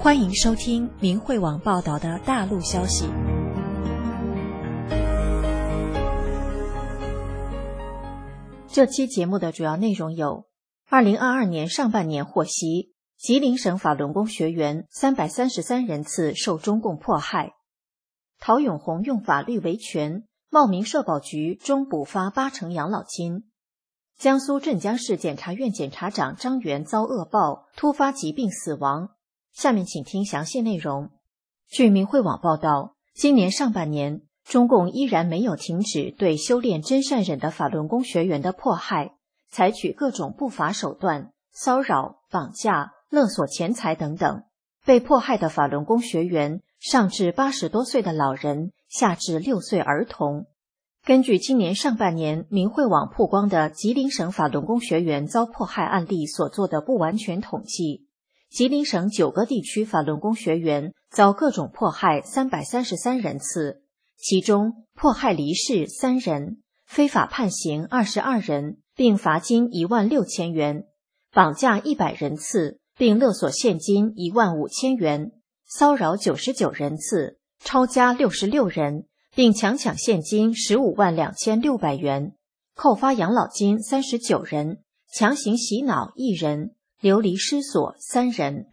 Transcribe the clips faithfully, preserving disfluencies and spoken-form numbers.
欢迎收听明慧网报道的大陆消息。这期节目的主要内容有：二零二二年上半年获悉，吉林省法轮功学员三百三十三人次受中共迫害；陶永红用法律维权，茂名社保局终补发八成养老金；江苏镇江市检察院检察长张元遭恶报，突发疾病死亡。下面请听详细内容。据明慧网报道，今年上半年，中共依然没有停止对修炼真善忍的法轮功学员的迫害，采取各种不法手段，骚扰、绑架、勒索钱财等等。被迫害的法轮功学员上至八十多岁的老人，下至六岁儿童。根据今年上半年明慧网曝光的吉林省法轮功学员遭迫害案例所做的不完全统计，吉林省九个地区法轮功学员遭各种迫害三百三十三人次，其中迫害离世三人，非法判刑二十二人，并罚金一万六千元，绑架一百人次，并勒索现金一万五千元，骚扰九十九人次，抄家六十六人，并强抢现金十五万两千六百元，扣发养老金三十九人，强行洗脑一人，流离失所三人。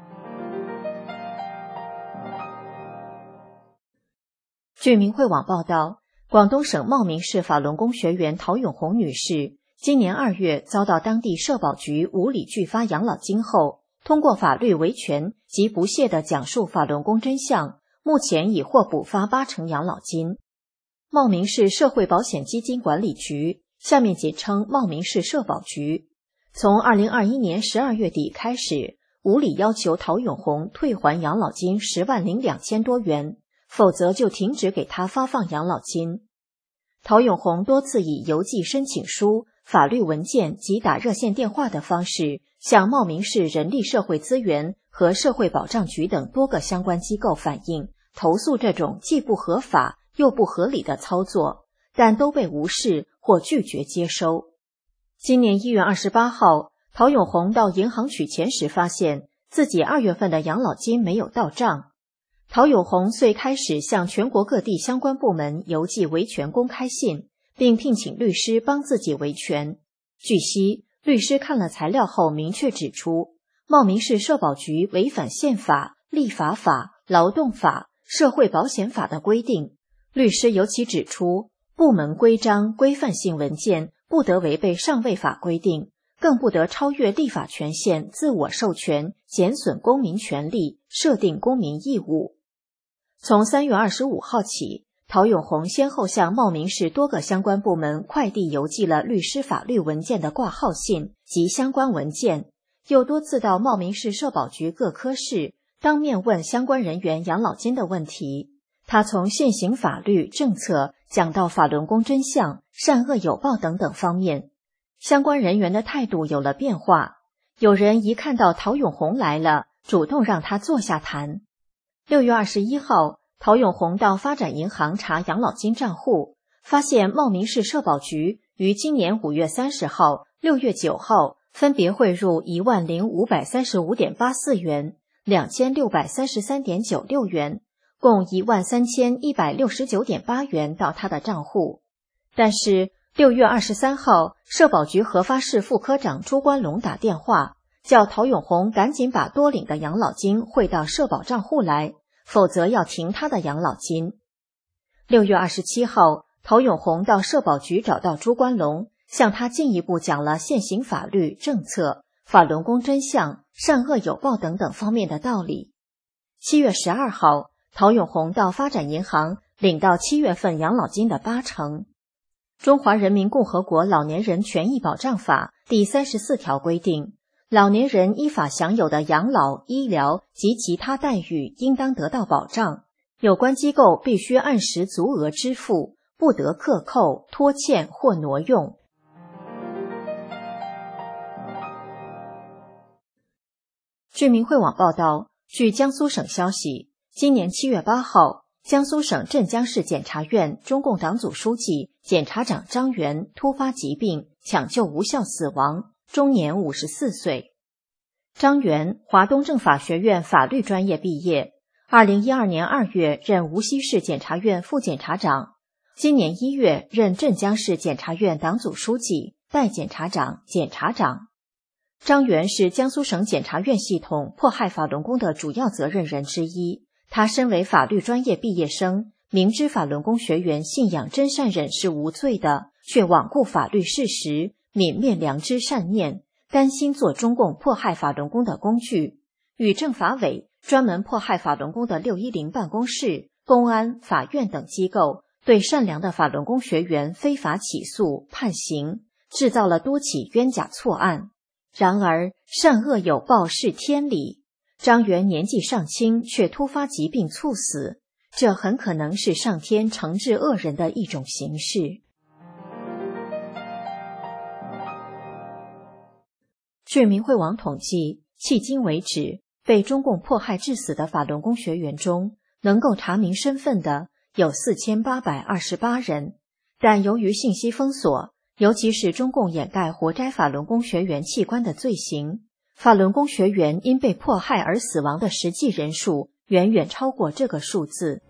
据明慧网报道，广东省茂名市法轮功学员陶永红女士今年二月遭到当地社保局无理拒发养老金后，通过法律维权及不懈地讲述法轮功真相，目前已获补发八成养老金。茂名市社会保险基金管理局，下面简称茂名市社保局，从二零二一年十二月底开始，无理要求陶永红退还养老金十万零两千多元，否则就停止给他发放养老金。陶永红多次以邮寄申请书、法律文件及打热线电话的方式，向茂名市人力社会资源和社会保障局等多个相关机构反映，投诉这种既不合法又不合理的操作，但都被无视或拒绝接收。今年一月二十八号，陶永红到银行取钱时发现自己二月份的养老金没有到账。陶永红遂开始向全国各地相关部门邮寄维权公开信，并聘请律师帮自己维权。据悉，律师看了材料后明确指出，茂名市社保局违反宪法、立法法、劳动法、社会保险法的规定。律师尤其指出，部门规章规范性文件不得违背上位法规定，更不得超越立法权限自我授权，减损公民权利，设定公民义务。从三月二十五号起，陶永红先后向茂名市多个相关部门快递邮寄了律师法律文件的挂号信及相关文件，又多次到茂名市社保局各科室当面问相关人员养老金的问题。他从现行法律政策讲到法轮功真相、善恶有报等等方面，相关人员的态度有了变化。有人一看到陶永红来了，主动让他坐下谈。六月二十一号，陶永红到发展银行查养老金账户，发现茂名市社保局于今年五月三十号、六月九号分别汇入一万零五百三十五点八四元、两千六百三十三点九六元，共一万三千一百六十九点八元到他的账户。但是六月二十三号，社保局合发室副科长朱关龙打电话，叫陶永红赶紧把多领的养老金汇到社保账户来，否则要停他的养老金。六月二十七号，陶永红到社保局找到朱关龙，向他进一步讲了现行法律政策、法轮功真相、善恶有报等等方面的道理。七月十二号，陶永红到发展银行领到七月份养老金的八成。中华人民共和国老年人权益保障法第三十四条规定，老年人依法享有的养老、医疗及其他待遇应当得到保障，有关机构必须按时足额支付，不得克扣、拖欠或挪用。据明慧网报道，据江苏省消息，今年七月八号，江苏省镇江市检察院中共党组书记、检察长张元突发疾病，抢救无效死亡，终年五十四岁。 张元，华东政法学院法律专业毕业，二零一二年二月任无锡市检察院副检察长，今年一月任镇江市检察院党组书记、代检察长、检察长。张元是江苏省检察院系统迫害法轮功的主要责任人之一。他身为法律专业毕业生，明知法轮功学员信仰真善忍是无罪的，却罔顾法律事实，泯灭良知善念，甘心做中共迫害法轮功的工具。与政法委专门迫害法轮功的六一零办公室、公安、法院等机构对善良的法轮功学员非法起诉、判刑，制造了多起冤假错案。然而，善恶有报是天理。张元年纪尚轻，却突发疾病猝死，这很可能是上天惩治恶人的一种形式。据明慧网统计，迄今为止，被中共迫害致死的法轮功学员中，能够查明身份的有四千八百二十八人，但由于信息封锁，尤其是中共掩盖活摘法轮功学员器官的罪行，法轮功学员因被迫害而死亡的实际人数远远超过这个数字。